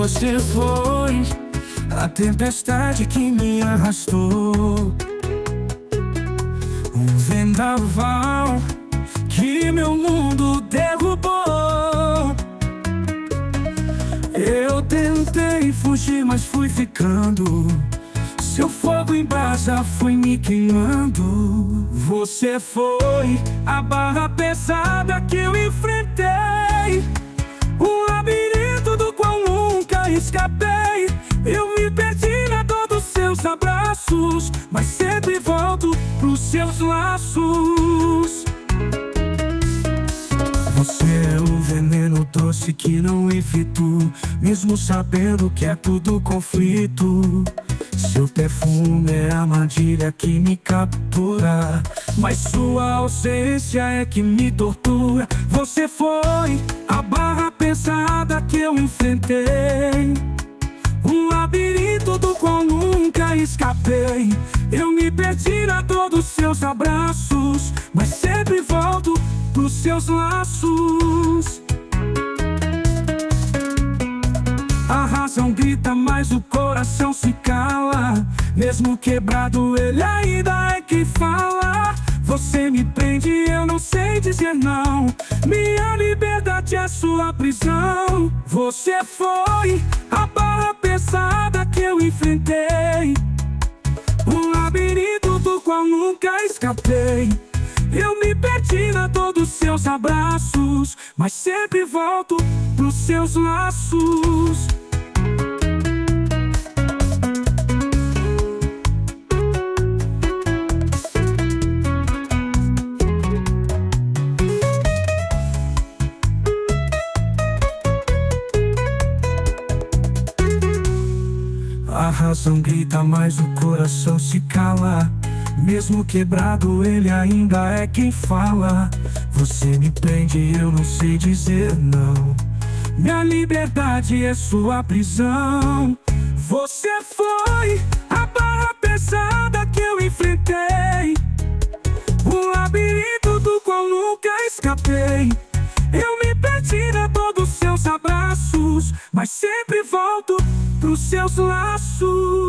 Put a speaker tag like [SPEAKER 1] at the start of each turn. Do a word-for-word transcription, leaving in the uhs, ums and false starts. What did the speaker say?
[SPEAKER 1] Você foi a tempestade que me arrastou, um vendaval que meu mundo derrubou. Eu tentei fugir, mas fui ficando. Seu fogo em brasa foi me queimando. Você foi a barra pesada que eu enfrentei, um labirinto do qual nunca escapei. Eu me perdi na dor dos seus abraços, mas sempre volto pros seus laços. Você é o veneno doce que não evito, mesmo sabendo que é tudo conflito. Seu perfume é a armadilha que me captura, mas sua ausência é que me tortura. Você foi a barra pesada que eu enfrentei, um labirinto do qual nunca escapei. Eu me perdi na dor dos seus abraços, mas sempre volto pros seus laços. A razão grita, mas o coração se cala. Mesmo quebrado, ele ainda é quem fala. Você me prende e eu não sei dizer não. Minha liberdade é sua prisão. Você foi a barra pesada que eu enfrentei, um labirinto do qual nunca escapei. Eu me perdi na dor dos seus abraços, mas sempre volto pros seus laços. A razão grita, mas o coração se cala. Mesmo quebrado, ele ainda é quem fala. Você me prende e eu não sei dizer não. Minha liberdade é sua prisão. Você foi a barra pesada que eu enfrentei, um labirinto do qual nunca escapei. Eu me perdi na dor dos seus abraços, mas sempre volto pros seus laços.